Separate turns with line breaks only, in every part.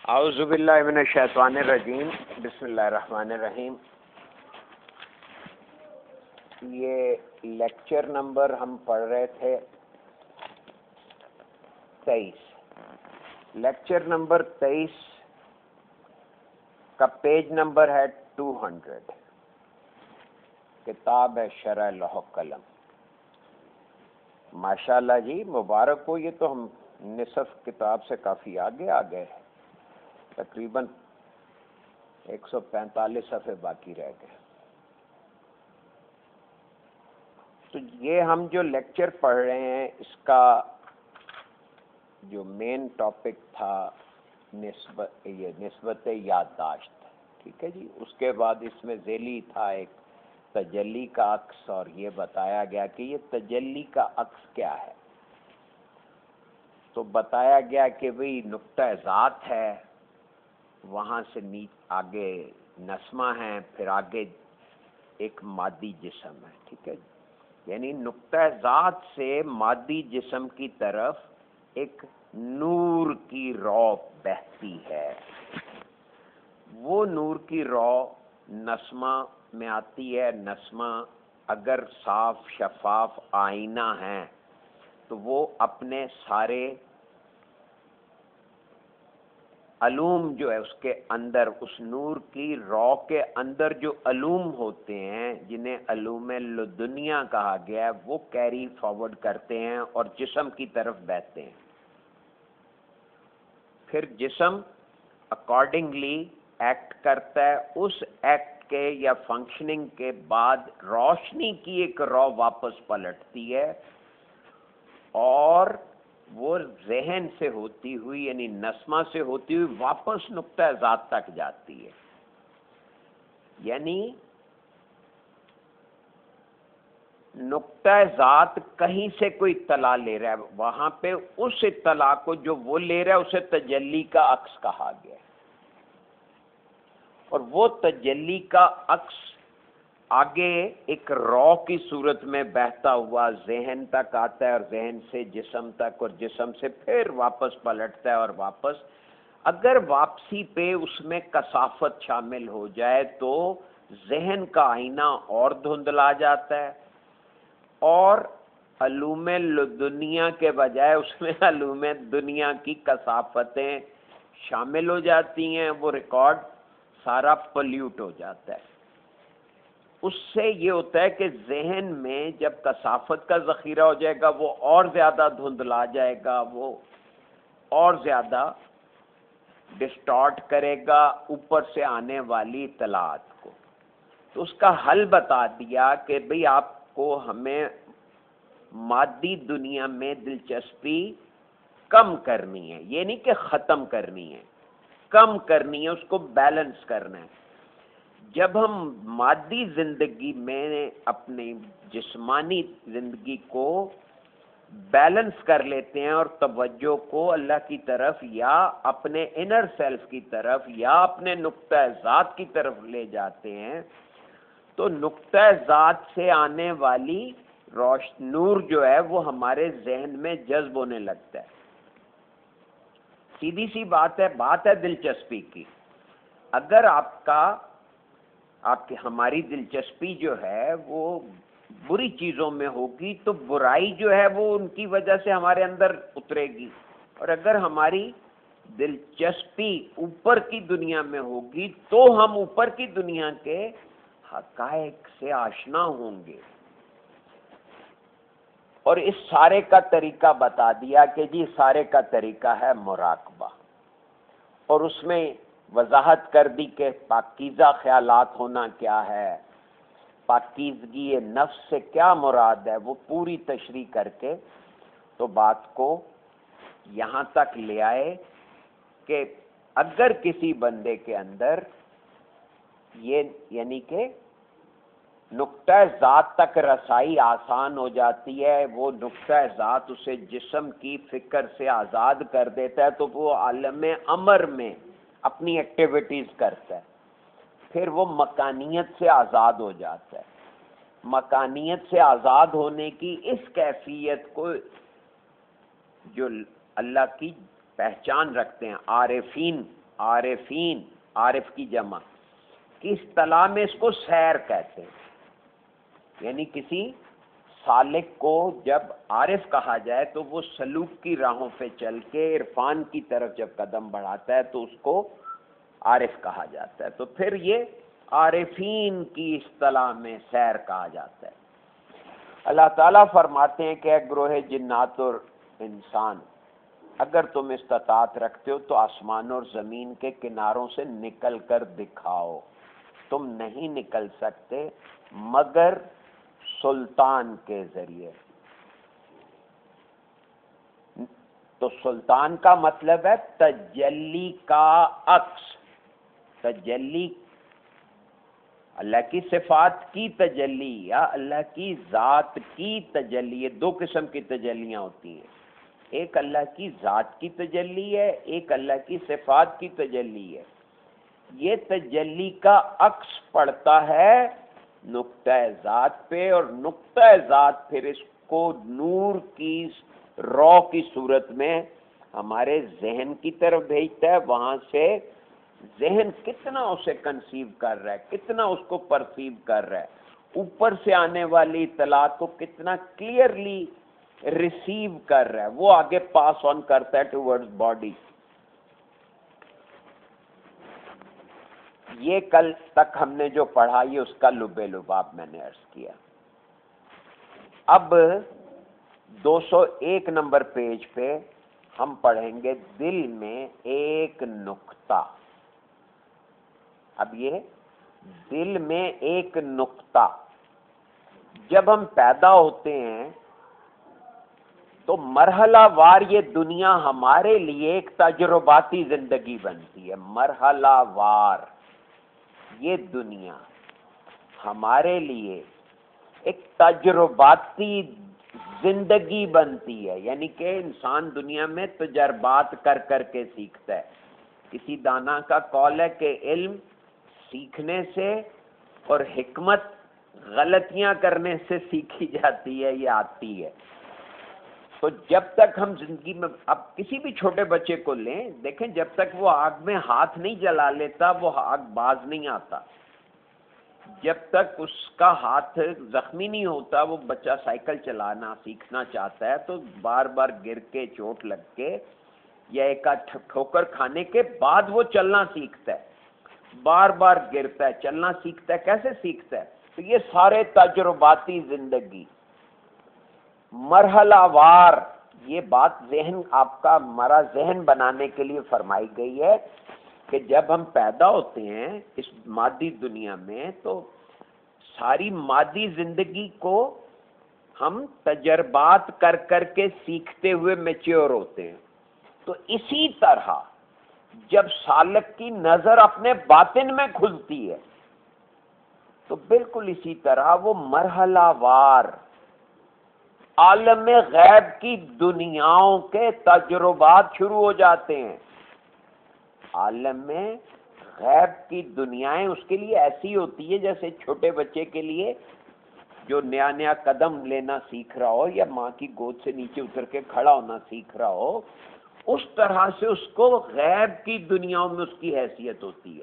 اعوذ باللہ من الشیطان الرجیم، بسم اللہ الرحمن الرحیم۔ یہ لیکچر نمبر ہم پڑھ رہے تھے 23۔ لیکچر نمبر 23 کا پیج نمبر ہے 200۔ کتاب ہے شرح لوح قلم۔ ماشاءاللہ جی، مبارک ہو، یہ تو ہم نصف کتاب سے کافی آگے آ گئے، تقریباً 145 صفحے باقی رہ گئے۔ تو یہ ہم جو لیکچر پڑھ رہے ہیں، اس کا جو مین ٹاپک تھا نسبت یادداشت، ٹھیک ہے جی۔ اس کے بعد اس میں ذیلی تھا ایک تجلی کا عکس، اور یہ بتایا گیا کہ یہ تجلی کا عکس کیا ہے۔ تو بتایا گیا کہ بھئی نقطہ ذات ہے، وہاں سے آگے نسمہ ہے، پھر آگے ایک مادی جسم ہے، ٹھیک ہے جی۔ یعنی نقطہ ذات سے مادی جسم کی طرف ایک نور کی رو بہتی ہے۔ وہ نور کی رو نسمہ میں آتی ہے۔ نسمہ اگر صاف شفاف آئینہ ہے تو وہ اپنے سارے علوم جو ہے اس کے اندر، اس نور کی رو کے اندر جو علوم ہوتے ہیں، جنہیں علوم لدنیا کہا گیا ہے، وہ کیری فارورڈ کرتے ہیں اور جسم کی طرف بہتے ہیں۔ پھر جسم اکارڈنگلی ایکٹ کرتا ہے۔ اس ایکٹ کے یا فنکشننگ کے بعد روشنی کی ایک رو واپس پلٹتی ہے، اور وہ ذہن سے ہوتی ہوئی، یعنی نسمہ سے ہوتی ہوئی واپس نقطہ ذات تک جاتی ہے۔ یعنی نقطہ ذات کہیں سے کوئی اطلاع لے رہا ہے، وہاں پہ اس اطلاع کو جو وہ لے رہا ہے اسے تجلی کا عکس کہا گیا ہے۔ اور وہ تجلی کا عکس آگے ایک رو کی صورت میں بہتا ہوا ذہن تک آتا ہے، اور ذہن سے جسم تک، اور جسم سے پھر واپس پلٹتا ہے، اور واپس اگر واپسی پہ اس میں کثافت شامل ہو جائے تو ذہن کا آئینہ اور دھندلا جاتا ہے، اور علوم لدنیا کے بجائے اس میں علوم دنیا کی کثافتیں شامل ہو جاتی ہیں۔ وہ ریکارڈ سارا پلیوٹ ہو جاتا ہے۔ اس سے یہ ہوتا ہے کہ ذہن میں جب کثافت کا ذخیرہ ہو جائے گا، وہ اور زیادہ دھندلا جائے گا، وہ اور زیادہ ڈسٹارٹ کرے گا اوپر سے آنے والی اطلاعات کو۔ تو اس کا حل بتا دیا کہ بھئی آپ کو ہمیں مادی دنیا میں دلچسپی کم کرنی ہے، یہ نہیں کہ ختم کرنی ہے، کم کرنی ہے، اس کو بیلنس کرنا ہے۔ جب ہم مادی زندگی میں اپنی جسمانی زندگی کو بیلنس کر لیتے ہیں اور توجہ کو اللہ کی طرف یا اپنے انر سیلف کی طرف یا اپنے نقطہ ذات کی طرف لے جاتے ہیں، تو نقطہ ذات سے آنے والی نور جو ہے وہ ہمارے ذہن میں جذب ہونے لگتا ہے۔ سیدھی سی بات ہے دلچسپی کی۔ اگر ہماری دلچسپی جو ہے وہ بری چیزوں میں ہوگی تو برائی جو ہے وہ ان کی وجہ سے ہمارے اندر اترے گی، اور اگر ہماری دلچسپی اوپر کی دنیا میں ہوگی تو ہم اوپر کی دنیا کے حقائق سے آشنا ہوں گے۔ اور اس سارے کا طریقہ بتا دیا کہ جی سارے کا طریقہ ہے مراقبہ، اور اس میں وضاحت کر دی کہ پاکیزہ خیالات ہونا کیا ہے، پاکیزگی نفس سے کیا مراد ہے، وہ پوری تشریح کر کے تو بات کو یہاں تک لے آئے کہ اگر کسی بندے کے اندر یہ یعنی کہ نقطہ ذات تک رسائی آسان ہو جاتی ہے، وہ نقطہ ذات اسے جسم کی فکر سے آزاد کر دیتا ہے، تو وہ عالم امر میں اپنی ایکٹیویٹیز کرتا ہے، پھر وہ مکانیت سے آزاد ہو جاتا ہے۔ مکانیت سے آزاد ہونے کی اس کیفیت کو جو اللہ کی پہچان رکھتے ہیں عارفین عارفین، عارف کی جمع کی اصطلاح میں اس کو سیر کہتے ہیں، یعنی کسی سالک کو جب عارف کہا جائے تو وہ سلوک کی راہوں پہ چل کے عرفان کی طرف جب قدم بڑھاتا ہے تو اس کو عارف کہا جاتا ہے. تو پھر یہ عارفین کی اصطلاح میں سیر کہا جاتا ہے. اللہ تعالیٰ فرماتے ہیں کہ اے گروہ جنات اور انسان، اگر تم استطاعت رکھتے ہو تو آسمان اور زمین کے کناروں سے نکل کر دکھاؤ. تم نہیں نکل سکتے مگر سلطان کے ذریعے. تو سلطان کا مطلب ہے تجلی کا عکس. تجلی اللہ کی صفات کی تجلی یا اللہ کی ذات کی تجلی. یہ دو قسم کی تجلیاں ہوتی ہیں، ایک اللہ کی ذات کی تجلی ہے، ایک اللہ کی صفات کی تجلی ہے. یہ تجلی کا عکس پڑتا ہے نقطہ ذات پہ، اور نقطہ ذات پھر اس کو نور کی رو کی صورت میں ہمارے ذہن کی طرف بھیجتا ہے. وہاں سے ذہن کتنا اسے کنسیو کر رہا ہے، کتنا اس کو پرسیو کر رہا ہے، اوپر سے آنے والی اطلاعات کو کتنا کلیئرلی ریسیو کر رہا ہے، وہ آگے پاس آن کرتا ہے ٹوورڈز باڈی. یہ کل تک ہم نے جو پڑھا یہ اس کا لب لباب میں نے عرض کیا. اب 201 نمبر پیج پہ ہم پڑھیں گے دل میں ایک نقطہ. اب یہ دل میں ایک نقطہ، جب ہم پیدا ہوتے ہیں تو مرحلہ وار یہ دنیا ہمارے لیے ایک تجرباتی زندگی بنتی ہے. مرحلہ وار یہ دنیا ہمارے لیے ایک تجرباتی زندگی بنتی ہے، یعنی کہ انسان دنیا میں تجربات کر کر کے سیکھتا ہے. کسی دانا کا قول ہے کہ علم سیکھنے سے اور حکمت غلطیاں کرنے سے سیکھی جاتی ہے، یہ آتی ہے. تو جب تک ہم زندگی میں، اب کسی بھی چھوٹے بچے کو لیں، دیکھیں جب تک وہ آگ میں ہاتھ نہیں جلا لیتا وہ آگ باز نہیں آتا. جب تک اس کا ہاتھ زخمی نہیں ہوتا، وہ بچہ سائیکل چلانا سیکھنا چاہتا ہے تو بار بار گر کے چوٹ لگ کے یا ایک ٹھوکر کھانے کے بعد وہ چلنا سیکھتا ہے. بار بار گرتا ہے، چلنا سیکھتا ہے. کیسے سیکھتا ہے؟ تو یہ سارے تجرباتی زندگی مرحلہ وار، یہ بات ذہن آپ کا ہمارا ذہن بنانے کے لیے فرمائی گئی ہے کہ جب ہم پیدا ہوتے ہیں اس مادی دنیا میں تو ساری مادی زندگی کو ہم تجربات کر کر کے سیکھتے ہوئے میچور ہوتے ہیں. تو اسی طرح جب سالک کی نظر اپنے باطن میں کھلتی ہے تو بالکل اسی طرح وہ مرحلہ وار عالم غیب کی دنیاؤں کے تجربات شروع ہو جاتے ہیں. عالم میں غیب کی دنیایں اس کے لیے ایسی ہوتی ہے جیسے چھوٹے بچے کے لیے جو نیا نیا قدم لینا سیکھ رہا ہو یا ماں کی گود سے نیچے اتر کے کھڑا ہونا سیکھ رہا ہو، اس طرح سے اس کو غیب کی دنیاؤں میں اس کی حیثیت ہوتی ہے.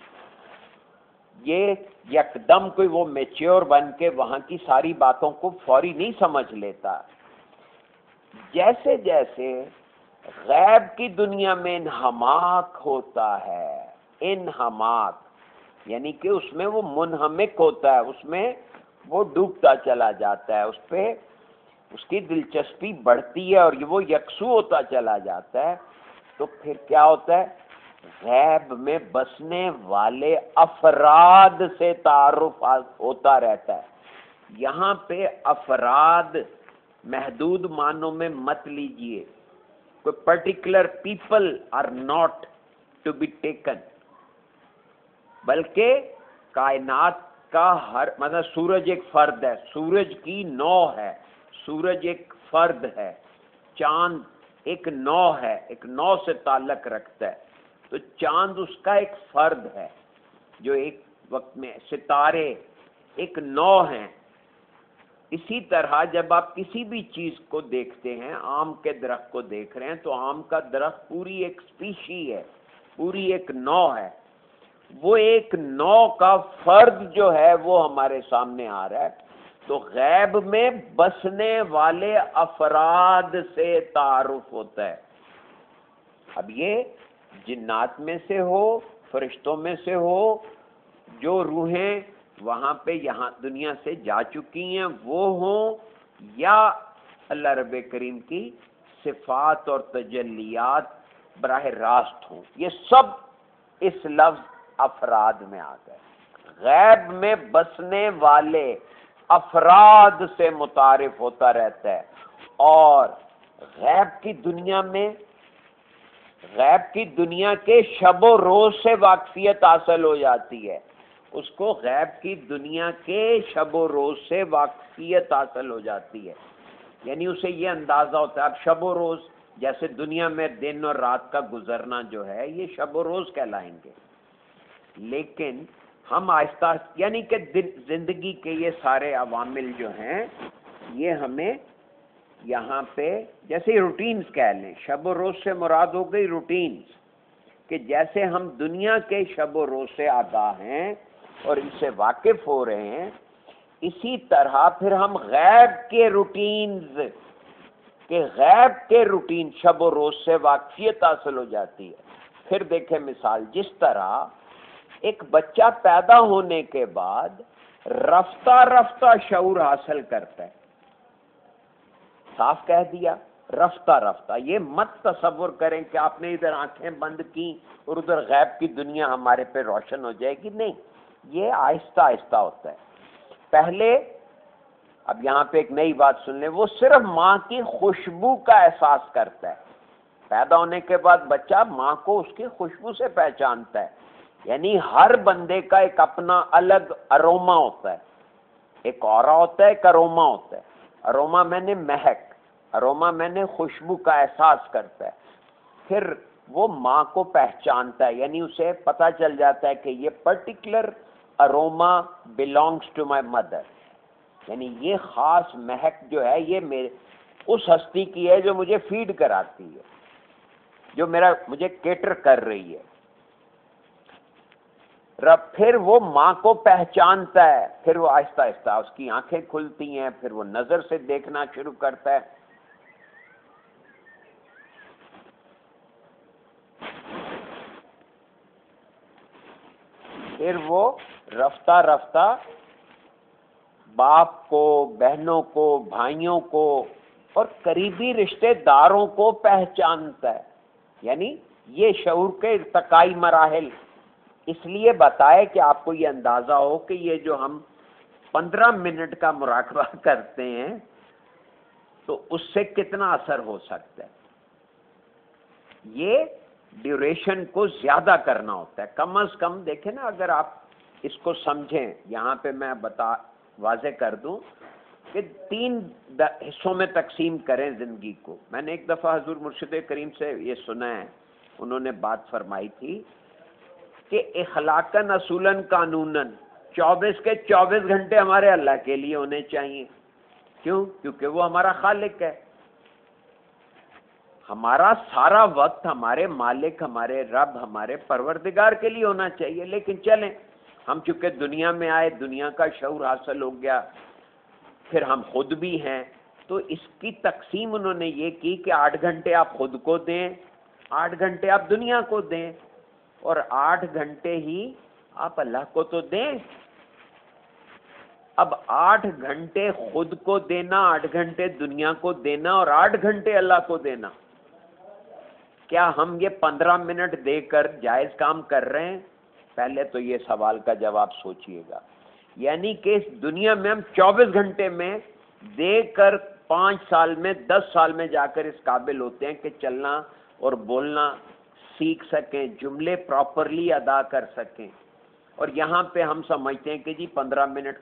یہ یکدم کوئی وہ میچور بن کے وہاں کی ساری باتوں کو فوری نہیں سمجھ لیتا. جیسے جیسے غیب کی دنیا میں انہماک ہوتا ہے، انہماک یعنی کہ اس میں وہ منہمک ہوتا ہے، اس میں وہ ڈوبتا چلا جاتا ہے، اس پہ اس کی دلچسپی بڑھتی ہے اور وہ یکسو ہوتا چلا جاتا ہے. تو پھر کیا ہوتا ہے؟ غیب میں بسنے والے افراد سے تعارف ہوتا رہتا ہے. یہاں پہ افراد محدود معنوں میں مت لیجئے، کوئی particular people are not to be taken, بلکہ کائنات کا ہر مطلب سورج ایک فرد ہے، سورج کی نو ہے، سورج ایک فرد ہے، چاند ایک نو ہے، ایک نو سے تعلق رکھتا ہے. تو چاند اس کا ایک فرد ہے جو ایک وقت میں، ستارے ایک نو ہیں. اسی طرح جب آپ کسی بھی چیز کو دیکھتے ہیں، آم کے درخت کو دیکھ رہے ہیں تو آم کا درخت پوری ایک اسپیشی ہے، پوری ایک نو ہے، وہ ایک نو کا فرد جو ہے وہ ہمارے سامنے آ رہا ہے. تو غیب میں بسنے والے افراد سے تعارف ہوتا ہے. اب یہ جنات میں سے ہو، فرشتوں میں سے ہو، جو روحیں وہاں پہ یہاں دنیا سے جا چکی ہیں وہ ہوں، یا اللہ رب کریم کی صفات اور تجلیات براہ راست ہوں، یہ سب اس لفظ افراد میں آ گئے. غیب میں بسنے والے افراد سے متعارف ہوتا رہتا ہے. اور غیب کی دنیا کے شب و روز سے واقفیت حاصل ہو جاتی ہے. اس کو غیب کی دنیا کے شب و روز سے واقفیت حاصل ہو جاتی ہے، یعنی اسے یہ اندازہ ہوتا ہے. اب شب و روز جیسے دنیا میں دن اور رات کا گزرنا جو ہے یہ شب و روز کہلائیں گے، لیکن ہم آہستہ یعنی کہ زندگی کے یہ سارے عوامل جو ہیں یہ ہمیں یہاں پہ جیسے روٹینز کہہ لیں، شب و روز سے مراد ہو گئی روٹینز، کہ جیسے ہم دنیا کے شب و روز سے آگاہ ہیں اور ان سے واقف ہو رہے ہیں، اسی طرح پھر ہم غیب کے روٹین شب و روز سے واقفیت حاصل ہو جاتی ہے. پھر دیکھیں مثال، جس طرح ایک بچہ پیدا ہونے کے بعد رفتہ رفتہ شعور حاصل کرتا ہے، صاف کہہ دیا رفتہ رفتہ. یہ مت تصور کریں کہ آپ نے ادھر آنکھیں بند کی اور ادھر غیب کی دنیا ہمارے پہ روشن ہو جائے گی، نہیں، یہ آہستہ آہستہ ہوتا ہے. پہلے اب یہاں پہ ایک نئی بات سن لیں، وہ صرف ماں کی خوشبو کا احساس کرتا ہے. پیدا ہونے کے بعد بچہ ماں کو اس کی خوشبو سے پہچانتا ہے. یعنی ہر بندے کا ایک اپنا الگ اروما ہوتا ہے، ایک اورا ہوتا ہے، ایک اروما ہوتا ہے. اروما میں نے مہک، اروما میں نے خوشبو کا احساس کرتا ہے. پھر وہ ماں کو پہچانتا ہے، یعنی اسے پتہ چل جاتا ہے کہ یہ particular aroma belongs to my mother، یعنی یہ خاص مہک جو ہے یہ میرے اس ہستی کی ہے جو مجھے فیڈ کراتی ہے، جو مجھے کیٹر کر رہی ہے. پھر وہ ماں کو پہچانتا ہے، پھر وہ آہستہ آہستہ اس کی آنکھیں کھلتی ہیں، پھر وہ نظر سے دیکھنا شروع کرتا ہے. پھر وہ رفتہ رفتہ باپ کو، بہنوں کو، بھائیوں کو اور قریبی رشتہ داروں کو پہچانتا ہے. یعنی یہ شعور کے ارتقائی مراحل اس لیے بتائے کہ آپ کو یہ اندازہ ہو کہ یہ جو ہم 15 منٹ کا مراقبہ کرتے ہیں تو اس سے کتنا اثر ہو سکتا ہے. یہ ڈیوریشن کو زیادہ کرنا ہوتا ہے. کم از کم دیکھیں نا، اگر آپ اس کو سمجھیں، یہاں پہ میں واضح کر دوں کہ 3 حصوں میں تقسیم کریں زندگی کو. میں نے ایک دفعہ حضور مرشد کریم سے یہ سنا ہے، انہوں نے بات فرمائی تھی کہ اخلاقاً اصولاً قانوناً 24 کے 24 گھنٹے ہمارے اللہ کے لیے ہونے چاہیے. کیوں؟ کیونکہ وہ ہمارا خالق ہے. ہمارا سارا وقت ہمارے مالک، ہمارے رب، ہمارے پروردگار کے لیے ہونا چاہیے. لیکن چلیں، ہم چونکہ دنیا میں آئے، دنیا کا شعور حاصل ہو گیا، پھر ہم خود بھی ہیں، تو اس کی تقسیم انہوں نے یہ کی کہ 8 گھنٹے آپ خود کو دیں، 8 گھنٹے آپ دنیا کو دیں، اور 8 گھنٹے ہی آپ اللہ کو تو دیں. اب 8 گھنٹے خود کو دینا، 8 گھنٹے دنیا کو دینا اور 8 گھنٹے اللہ کو دینا، کیا ہم یہ 15 منٹ دے کر جائز کام کر رہے ہیں؟ پہلے تو یہ سوال کا جواب سوچئے گا. یعنی کہ اس دنیا میں ہم 24 گھنٹے میں دے کر 5 سال میں 10 سال میں جا کر اس قابل ہوتے ہیں کہ چلنا اور بولنا سیکھ سکیں، جملے پراپرلی ادا کر سکیں. اور یہاں پہ ہم سمجھتے ہیں کہ جی 15 منٹ